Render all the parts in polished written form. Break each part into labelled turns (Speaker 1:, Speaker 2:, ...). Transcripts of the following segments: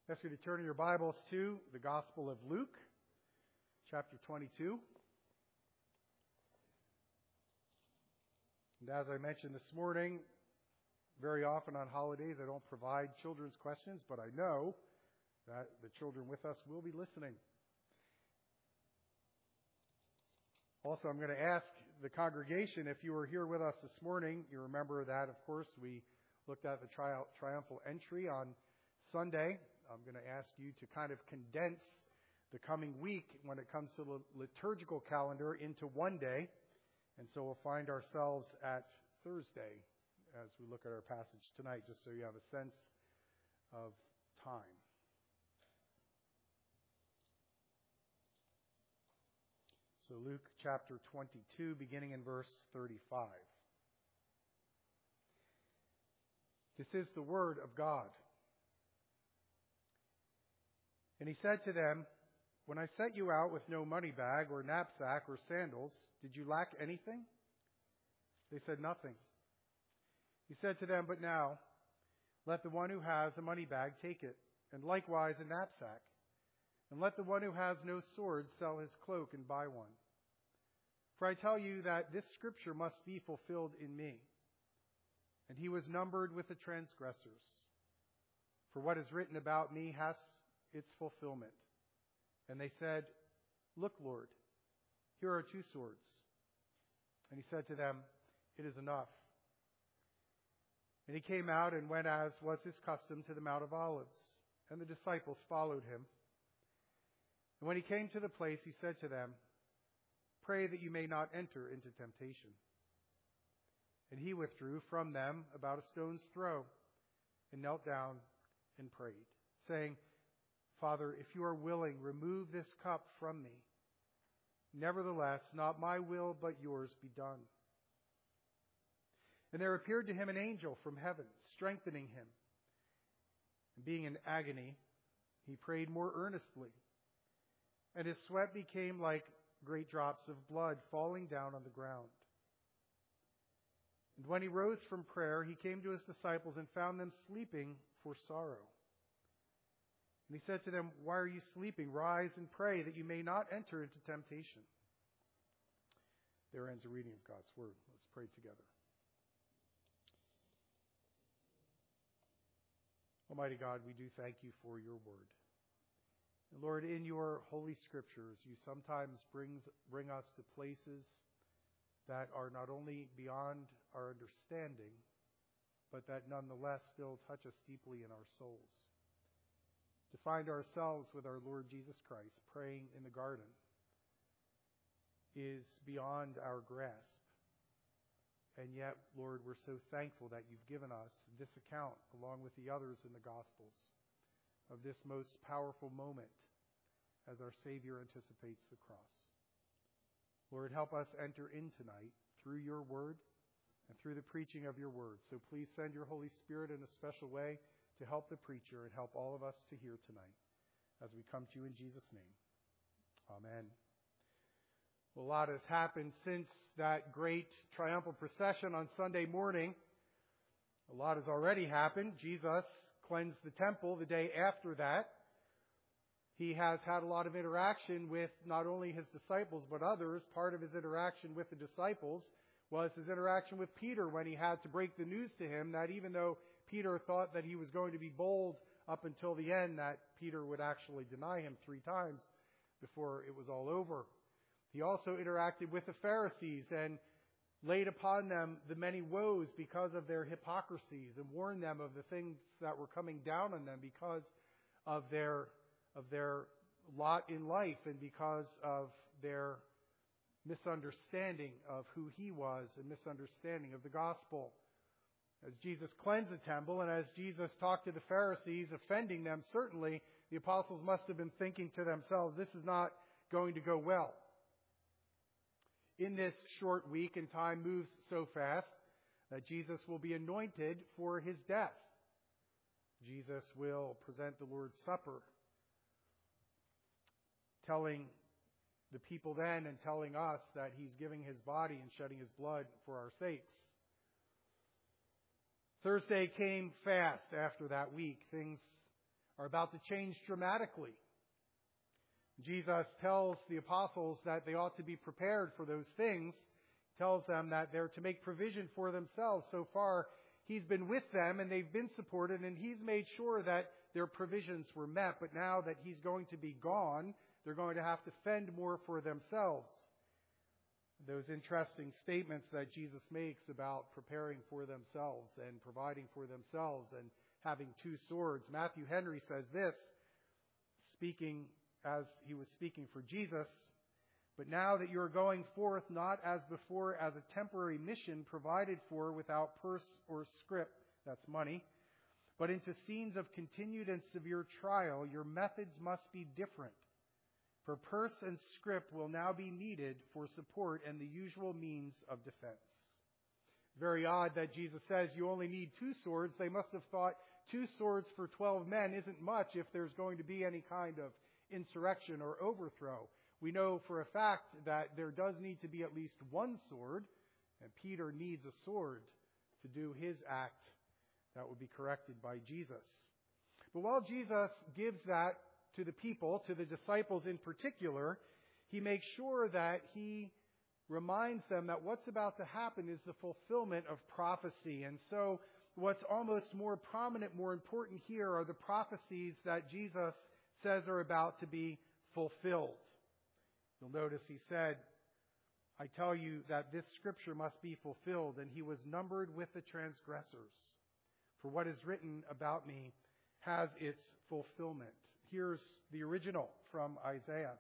Speaker 1: I ask you to turn your Bibles to the Gospel of Luke, chapter 22. And as I mentioned this morning, very often on holidays I don't provide children's questions, but I know that the children with us will be listening. Also, I'm going to ask the congregation, if you were here with us this morning, you remember that, of course, we looked at the triumphal entry on Sunday. I'm going to ask you to kind of condense the coming week when it comes to the liturgical calendar into one day. And so we'll find ourselves at Thursday as we look at our passage tonight, just so you have a sense of time. So Luke chapter 22, beginning in verse 35. This is the word of God. And he said to them, "When I sent you out with no money bag or knapsack or sandals, did you lack anything?" They said, "Nothing." He said to them, "But now, let the one who has a money bag take it, and likewise a knapsack. And let the one who has no sword sell his cloak and buy one. For I tell you that this scripture must be fulfilled in me." And he was numbered with the transgressors. For what is written about me has its fulfillment. And they said, "Look, Lord, here are 2 swords." And he said to them, "It is enough." And he came out and went, as was his custom, to the Mount of Olives. And the disciples followed him. And when he came to the place, he said to them, "Pray that you may not enter into temptation." And he withdrew from them about a stone's throw, and knelt down and prayed, saying, "Father, if you are willing, remove this cup from me. Nevertheless, not my will, but yours be done." And there appeared to him an angel from heaven, strengthening him. And being in agony, he prayed more earnestly. And his sweat became like great drops of blood falling down on the ground. And when he rose from prayer, he came to his disciples and found them sleeping for sorrow. And he said to them, "Why are you sleeping? Rise and pray that you may not enter into temptation." There ends the reading of God's word. Let's pray together. Almighty God, we do thank you for your word. And Lord, in your holy scriptures, you sometimes bring us to places that are not only beyond our understanding, but that nonetheless still touch us deeply in our souls. To find ourselves with our Lord Jesus Christ praying in the garden is beyond our grasp. And yet, Lord, we're so thankful that you've given us this account, along with the others in the Gospels, of this most powerful moment as our Savior anticipates the cross. Lord, help us enter in tonight through your word and through the preaching of your word. So please send your Holy Spirit in a special way to help the preacher and help all of us to hear tonight as we come to you in Jesus' name. Amen. Well, a lot has happened since that great triumphal procession on Sunday morning. A lot has already happened. Jesus cleansed the temple the day after that. He has had a lot of interaction with not only his disciples, but others. Part of his interaction with the disciples was his interaction with Peter when he had to break the news to him that even though Peter thought that he was going to be bold up until the end, that Peter would actually deny him 3 times before it was all over. He also interacted with the Pharisees and laid upon them the many woes because of their hypocrisies and warned them of the things that were coming down on them because of their lot in life and because of their misunderstanding of who he was and misunderstanding of the gospel. As Jesus cleansed the temple and as Jesus talked to the Pharisees, offending them, certainly the apostles must have been thinking to themselves, this is not going to go well. In this short week, and time moves so fast, that Jesus will be anointed for his death. Jesus will present the Lord's Supper, telling the people then and telling us that he's giving his body and shedding his blood for our sakes. Thursday came fast after that week. Things are about to change dramatically. Jesus tells the apostles that they ought to be prepared for those things. He tells them that they're to make provision for themselves. So far, He's been with them and they've been supported, and He's made sure that their provisions were met. But now that He's going to be gone, they're going to have to fend more for themselves. Those interesting statements that Jesus makes about preparing for themselves and providing for themselves and having two swords. Matthew Henry says this, speaking as he was speaking for Jesus, "But now that you are going forth not as before as a temporary mission provided for without purse or scrip," that's money, "but into scenes of continued and severe trial, your methods must be different. For purse and scrip will now be needed for support and the usual means of defense." It's very odd that Jesus says you only need two swords. They must have thought 2 swords for 12 men isn't much if there's going to be any kind of insurrection or overthrow. We know for a fact that there does need to be at least 1 sword, and Peter needs a sword to do his act that would be corrected by Jesus. But while Jesus gives that to the people, to the disciples in particular, He makes sure that He reminds them that what's about to happen is the fulfillment of prophecy. And so what's almost more prominent, more important here are the prophecies that Jesus says are about to be fulfilled. You'll notice He said, "I tell you that this scripture must be fulfilled, and he was numbered with the transgressors. For what is written about me has its fulfillment." Here's the original from Isaiah.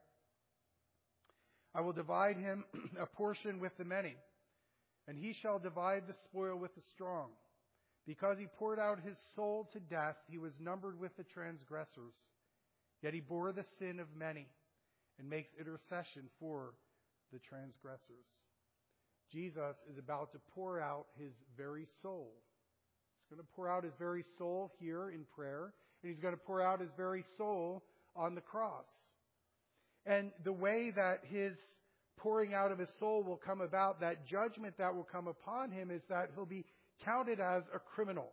Speaker 1: "I will divide him a portion with the many, and he shall divide the spoil with the strong. Because he poured out his soul to death, he was numbered with the transgressors. Yet he bore the sin of many and makes intercession for the transgressors." Jesus is about to pour out His very soul. He's going to pour out His very soul here in prayer, and He's going to pour out His very soul on the cross. And the way that His pouring out of His soul will come about, that judgment that will come upon Him, is that He'll be counted as a criminal.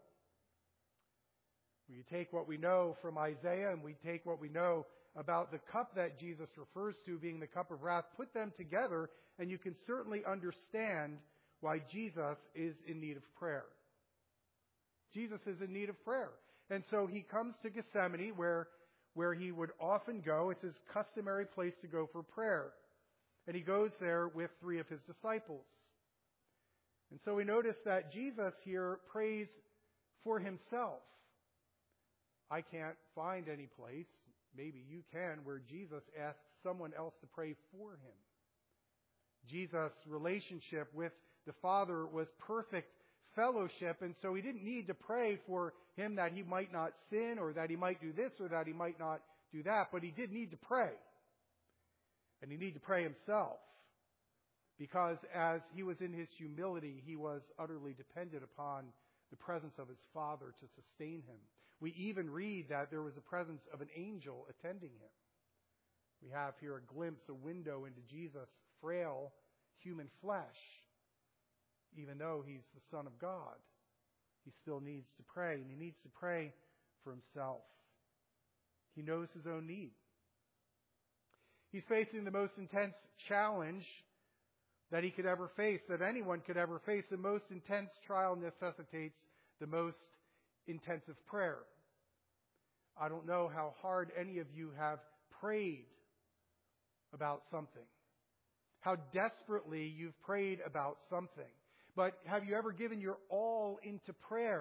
Speaker 1: We take what we know from Isaiah and we take what we know about the cup that Jesus refers to being the cup of wrath, put them together, and you can certainly understand why Jesus is in need of prayer. Jesus is in need of prayer. And so He comes to Gethsemane where He would often go. It's His customary place to go for prayer. And He goes there with 3 of His disciples. And so we notice that Jesus here prays for Himself. I can't find any place, maybe you can, where Jesus asks someone else to pray for Him. Jesus' relationship with the Father was perfect fellowship, and so He didn't need to pray for Him that He might not sin or that He might do this or that He might not do that, but He did need to pray. And He needed to pray Himself, because as He was in His humility, He was utterly dependent upon the presence of His Father to sustain Him. We even read that there was a presence of an angel attending Him. We have here a glimpse, a window into Jesus' frail human flesh. Even though He's the Son of God, He still needs to pray, and He needs to pray for Himself. He knows His own need. He's facing the most intense challenge that He could ever face, that anyone could ever face. The most intense trial necessitates the most intensive prayer. I don't know how hard any of you have prayed about something, how desperately you've prayed about something. But have you ever given your all into prayer?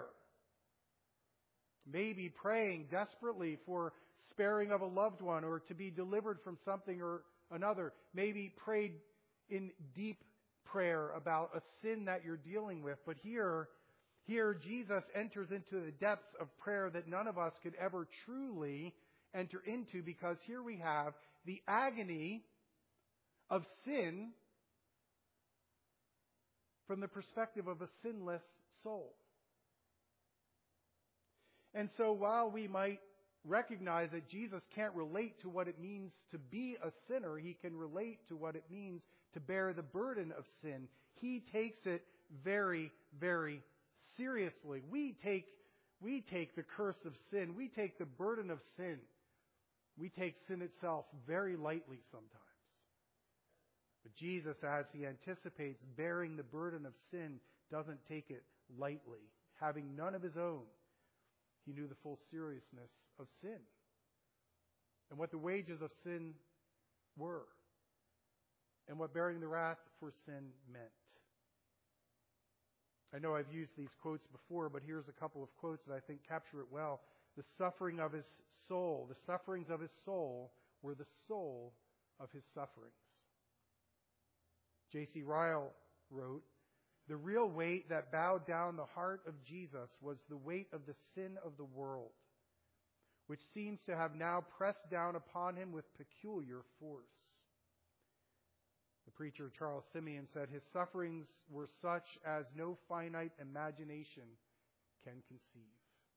Speaker 1: Maybe praying desperately for sparing of a loved one or to be delivered from something or another. Maybe prayed in deep prayer about a sin that you're dealing with. But here Jesus enters into the depths of prayer that none of us could ever truly enter into, because here we have the agony of sin from the perspective of a sinless soul. And so while we might recognize that Jesus can't relate to what it means to be a sinner, He can relate to what it means to bear the burden of sin. He takes it very, very seriously. We We take the curse of sin. We take the burden of sin. We take sin itself very lightly sometimes. But Jesus, as he anticipates bearing the burden of sin, doesn't take it lightly. Having none of his own, he knew the full seriousness of sin and what the wages of sin were and what bearing the wrath for sin meant. I know I've used these quotes before, but here's a couple of quotes that I think capture it well. The sufferings of his soul were the soul of his sufferings. J.C. Ryle wrote, "The real weight that bowed down the heart of Jesus was the weight of the sin of the world, which seems to have now pressed down upon him with peculiar force." The preacher Charles Simeon said, "His sufferings were such as no finite imagination can conceive."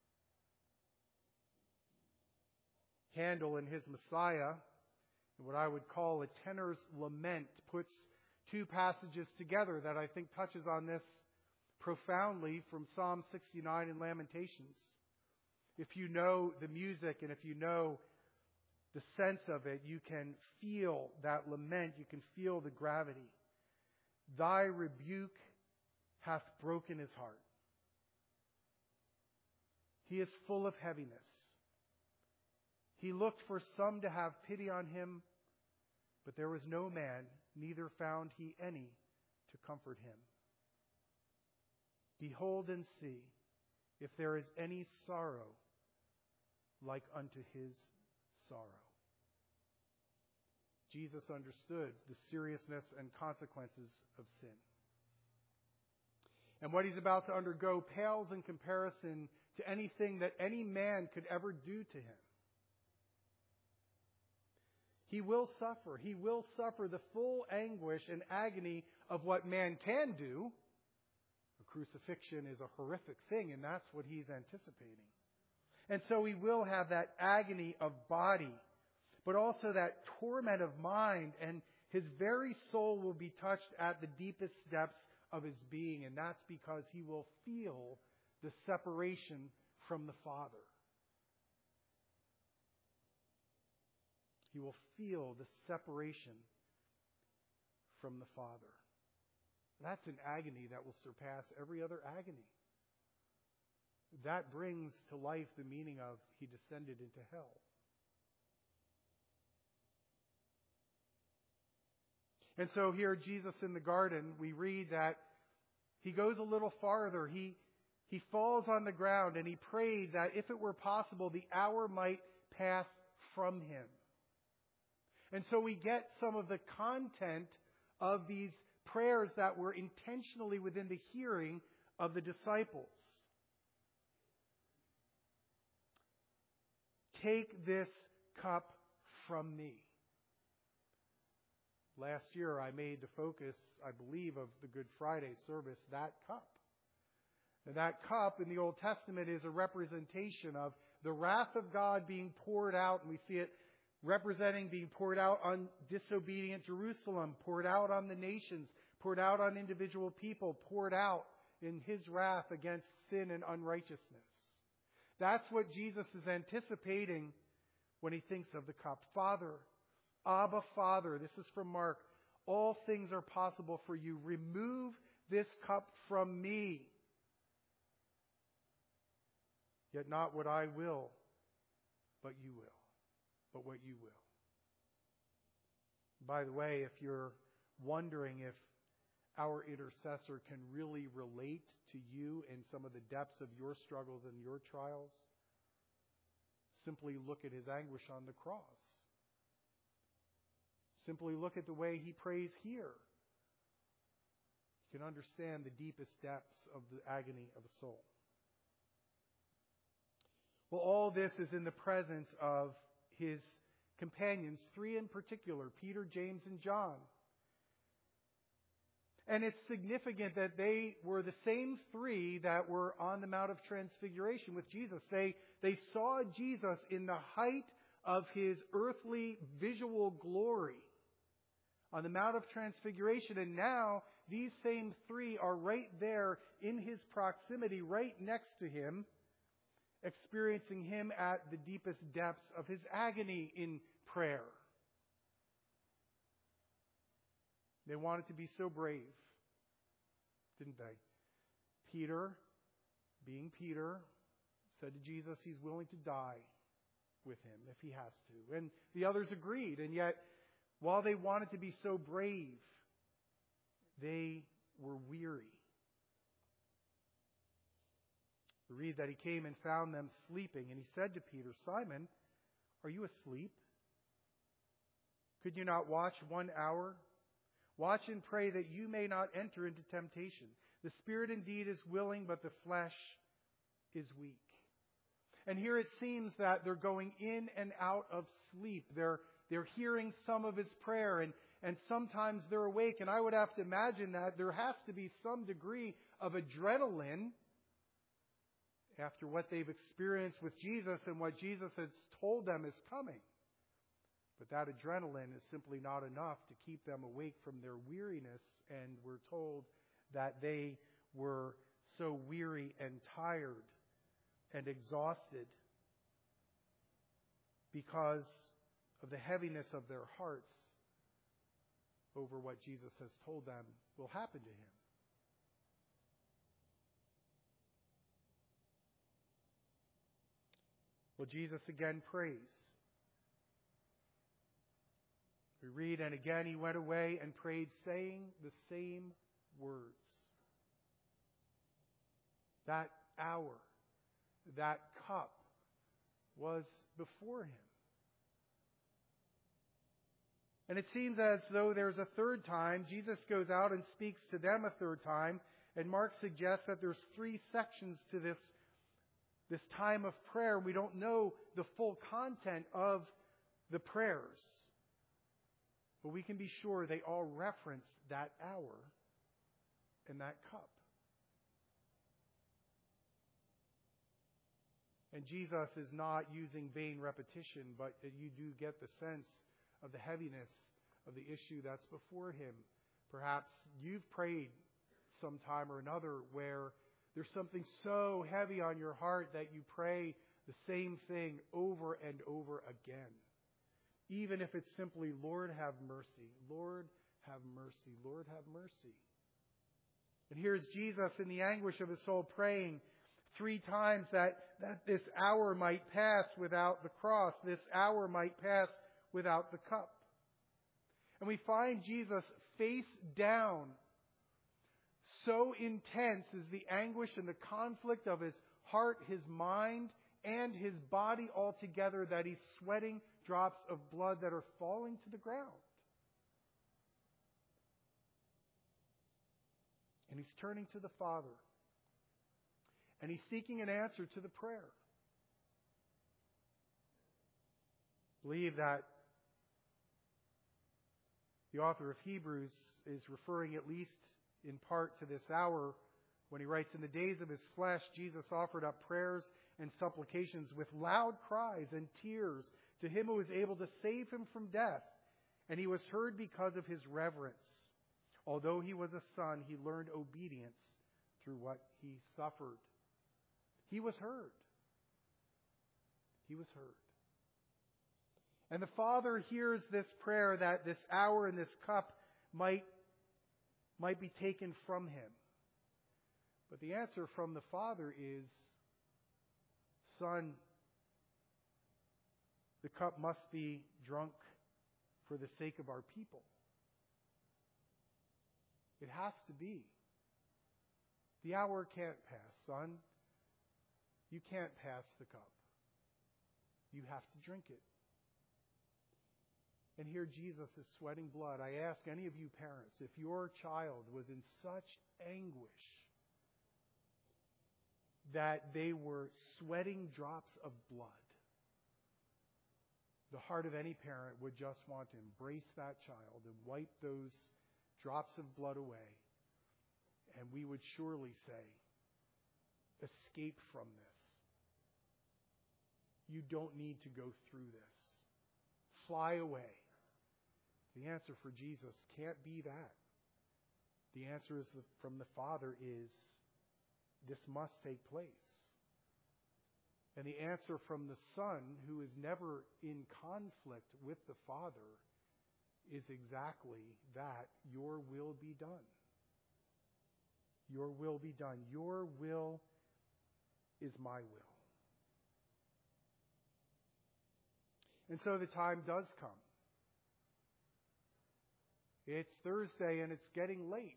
Speaker 1: Handel in his Messiah, in what I would call a tenor's lament, puts two passages together that I think touches on this profoundly from Psalm 69 and Lamentations. If you know the music and if you know the sense of it, you can feel that lament. You can feel the gravity. Thy rebuke hath broken his heart. He is full of heaviness. He looked for some to have pity on him, but there was no man, neither found he any to comfort him. Behold and see if there is any sorrow like unto his sorrow. Jesus understood the seriousness and consequences of sin. And what he's about to undergo pales in comparison to anything that any man could ever do to him. He will suffer. He will suffer the full anguish and agony of what man can do. A crucifixion is a horrific thing, and that's what he's anticipating. And so he will have that agony of body, but also that torment of mind, and his very soul will be touched at the deepest depths of his being, and that's because he will feel the separation from the Father. He will feel the separation from the Father. That's an agony that will surpass every other agony. That brings to life the meaning of he descended into hell. And so here, Jesus in the garden, we read that he goes a little farther. He falls on the ground and he prayed that if it were possible, the hour might pass from him. And so we get some of the content of these prayers that were intentionally within the hearing of the disciples. Take this cup from me. Last year I made the focus, I believe, of the Good Friday service, that cup. And that cup in the Old Testament is a representation of the wrath of God being poured out, and we see it representing being poured out on disobedient Jerusalem, poured out on the nations, poured out on individual people, poured out in his wrath against sin and unrighteousness. That's what Jesus is anticipating when he thinks of the cup. Father, Abba, Father, this is from Mark, all things are possible for you. Remove this cup from me. Yet not what I will, but you will. But what you will. By the way, if you're wondering if our intercessor can really relate to you in some of the depths of your struggles and your trials, simply look at his anguish on the cross. Simply look at the way he prays here. You can understand the deepest depths of the agony of a soul. Well, all this is in the presence of his companions, three in particular, Peter, James, and John. And it's significant that they were the same three that were on the Mount of Transfiguration with Jesus. They saw Jesus in the height of his earthly visual glory on the Mount of Transfiguration. And now these same three are right there in his proximity, right next to him. experiencing Him at the deepest depths of His agony in prayer. They wanted to be so brave, didn't they? Peter, being Peter, said to Jesus he's willing to die with Him if He has to. And the others agreed. And yet, while they wanted to be so brave, they were weary. We read that He came and found them sleeping. And He said to Peter, Simon, are you asleep? Could you not watch 1 hour? Watch and pray that you may not enter into temptation. The spirit indeed is willing, but the flesh is weak. And here it seems that they're going in and out of sleep. They're hearing some of His prayer, and sometimes they're awake. And I would have to imagine that there has to be some degree of adrenaline after what they've experienced with Jesus and what Jesus has told them is coming. But that adrenaline is simply not enough to keep them awake from their weariness. And we're told that they were so weary and tired and exhausted because of the heaviness of their hearts over what Jesus has told them will happen to Him. Well, Jesus again prays. We read, and again He went away and prayed, saying the same words. That hour, that cup was before Him. And it seems as though there's a third time. Jesus goes out and speaks to them a third time. And Mark suggests that there's 3 sections to this time of prayer. We don't know the full content of the prayers. But we can be sure they all reference that hour and that cup. And Jesus is not using vain repetition, but you do get the sense of the heaviness of the issue that's before Him. Perhaps you've prayed sometime or another where there's something so heavy on your heart that you pray the same thing over and over again. Even if it's simply, Lord, have mercy. Lord, have mercy. Lord, have mercy. And here's Jesus in the anguish of His soul praying 3 times that this hour might pass without the cross. This hour might pass without the cup. And we find Jesus face down. So intense is the anguish and the conflict of His heart, His mind, and His body altogether that He's sweating drops of blood that are falling to the ground. And He's turning to the Father. And He's seeking an answer to the prayer. I believe that the author of Hebrews is referring at least in part to this hour when he writes, in the days of His flesh, Jesus offered up prayers and supplications with loud cries and tears to Him who was able to save Him from death. And He was heard because of His reverence. Although He was a son, He learned obedience through what He suffered. He was heard. He was heard. And the Father hears this prayer that this hour and this cup might be taken from Him. But the answer from the Father is, Son, the cup must be drunk for the sake of our people. It has to be. The hour can't pass, Son. You can't pass the cup. You have to drink it. And here Jesus is sweating blood. I ask any of you parents, if your child was in such anguish that they were sweating drops of blood, the heart of any parent would just want to embrace that child and wipe those drops of blood away. And we would surely say, escape from this. You don't need to go through this. Fly away. The answer for Jesus can't be that. The answer from the Father is, this must take place. And the answer from the Son, who is never in conflict with the Father, is exactly that: your will be done. Your will be done. Your will is my will. And so the time does come. It's Thursday and it's getting late.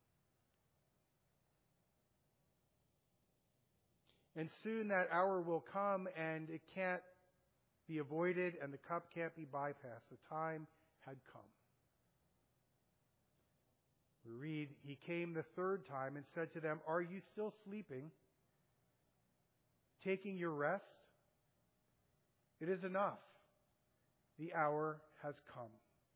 Speaker 1: And soon that hour will come, and it can't be avoided, and the cup can't be bypassed. The time had come. We read, he came the third time and said to them, "Are you still sleeping, taking your rest? It is enough. The hour has come.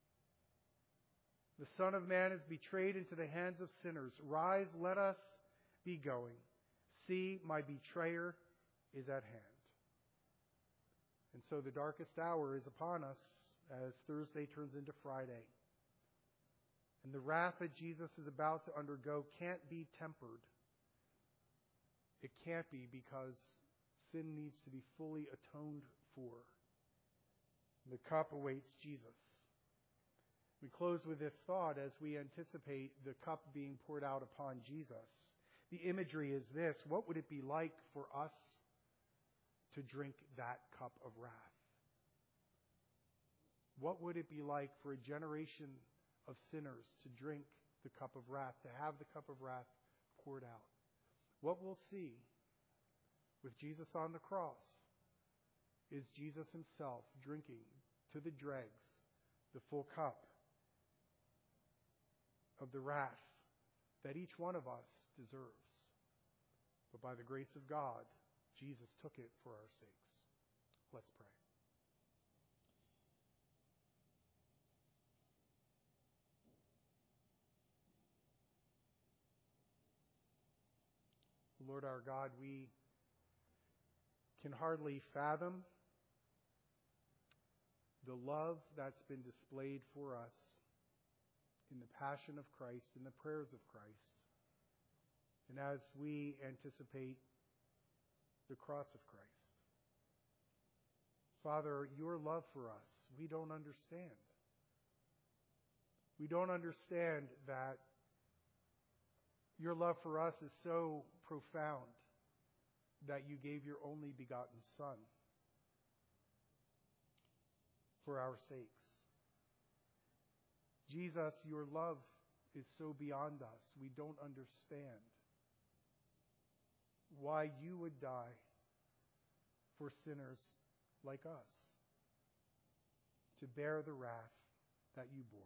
Speaker 1: The Son of Man is betrayed into the hands of sinners. Rise, let us be going. See, my betrayer is at hand." And so the darkest hour is upon us as Thursday turns into Friday. And the wrath that Jesus is about to undergo can't be tempered. It can't be, because sin needs to be fully atoned for. The cup awaits Jesus. We close with this thought as we anticipate the cup being poured out upon Jesus. The imagery is this: what would it be like for us to drink that cup of wrath? What would it be like for a generation of sinners to drink the cup of wrath, to have the cup of wrath poured out? What we'll see with Jesus on the cross is Jesus himself drinking to the dregs the full cup of the wrath that each one of us deserves. But by the grace of God, Jesus took it for our sakes. Let's pray. Lord our God, we can hardly fathom the love that's been displayed for us in the passion of Christ, in the prayers of Christ, and as we anticipate the cross of Christ. Father, your love for us, we don't understand. We don't understand that your love for us is so profound that you gave your only begotten Son for our sakes. Jesus, your love is so beyond us. We don't understand why you would die for sinners like us, to bear the wrath that you bore.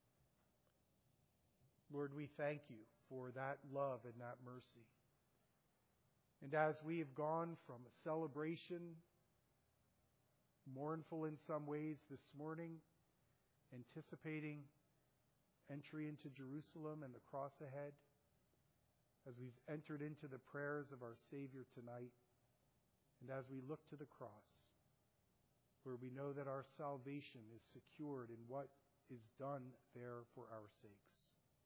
Speaker 1: Lord, we thank you for that love and that mercy. And as we have gone from a celebration, mournful in some ways this morning, anticipating entry into Jerusalem and the cross ahead, as we've entered into the prayers of our Savior tonight, and as we look to the cross, where we know that our salvation is secured in what is done there for our sakes.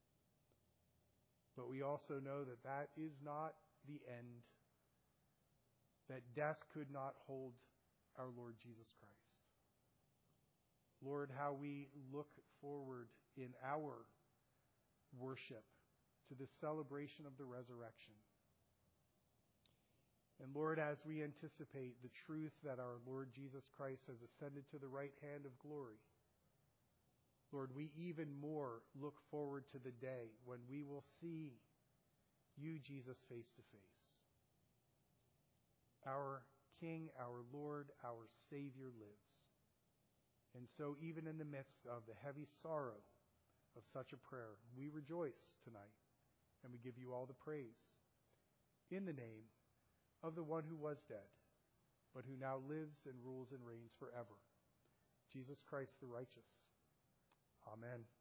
Speaker 1: But we also know that that is not the end, that death could not hold our Lord Jesus Christ. Lord, how we look forward in our worship to the celebration of the resurrection. And Lord, as we anticipate the truth that our Lord Jesus Christ has ascended to the right hand of glory, Lord, we even more look forward to the day when we will see you, Jesus, face to face. Our King, our Lord, our Savior lives. And so even in the midst of the heavy sorrow of such a prayer, we rejoice tonight, and we give you all the praise in the name of the one who was dead, but who now lives and rules and reigns forever, Jesus Christ the righteous. Amen.